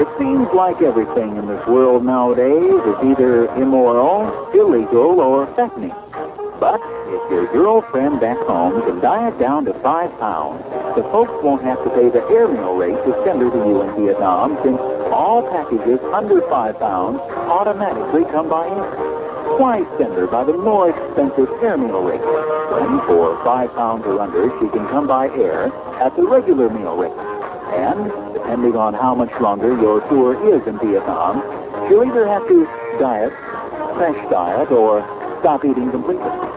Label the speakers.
Speaker 1: It seems like everything in this world nowadays is either immoral, illegal, or fattening. But if your girlfriend back home can diet down to 5 pounds, the folks won't have to pay the air meal rate to send her to you in Vietnam, since all packages under 5 pounds automatically come by air. Why send her by the more expensive air meal rate, when for 5 pounds or under she can come by air at the regular meal rate? And, depending on how much longer your tour is in Vietnam, she'll either have to diet, crash diet, or stop eating completely.